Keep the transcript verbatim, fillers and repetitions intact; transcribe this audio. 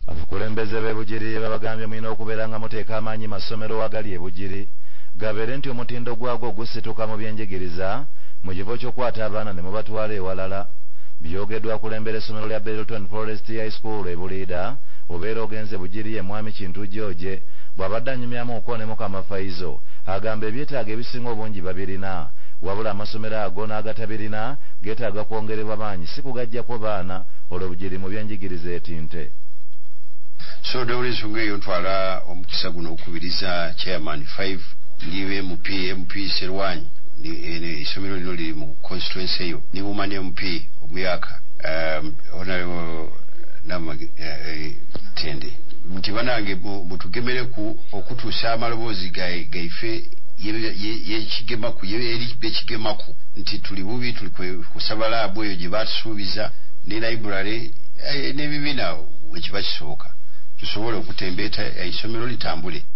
abakulembeze b'e Bugiri babagambye mulina okubeera nga muteeka amaanyi masomero agali e Bugiri gabeere nti omutindo gwagwo gusituka mu byenjigiriza mu kifo ky'okwata abaana ne mubatwala ewalala. Byogeddwa akulembera essomero lya Belton Forest High School e Buliida obeera ogenze Bugiri ye mwami Kintu George bw'abadde anyumyamu okonemu Kamafaizo agamba ebyetaaga ebisinga obungi babirina wabula amasomero ago n'agatabirina geetaaga kwongerebwa maanyi si kugajjako baana olwo Bugiri mu byenjigiriza etinte. So dawuli nsonga eyo ntwala omukisa guno okubiriza chairman five niwe M P M P Serwanyi ni isomero lino liri mu constituency eyo ni woman M P omuyaka um honorable nama tende nti banange mutugemere ku okutuusa amaloboozi gaife yekigemaku eri bekigemaku nti tuli bubi tuli kusaba laabu eyo gye batusuubiza ne library n'ebibiina wekiba kisooka tusobole okutembeeta isomero litambule.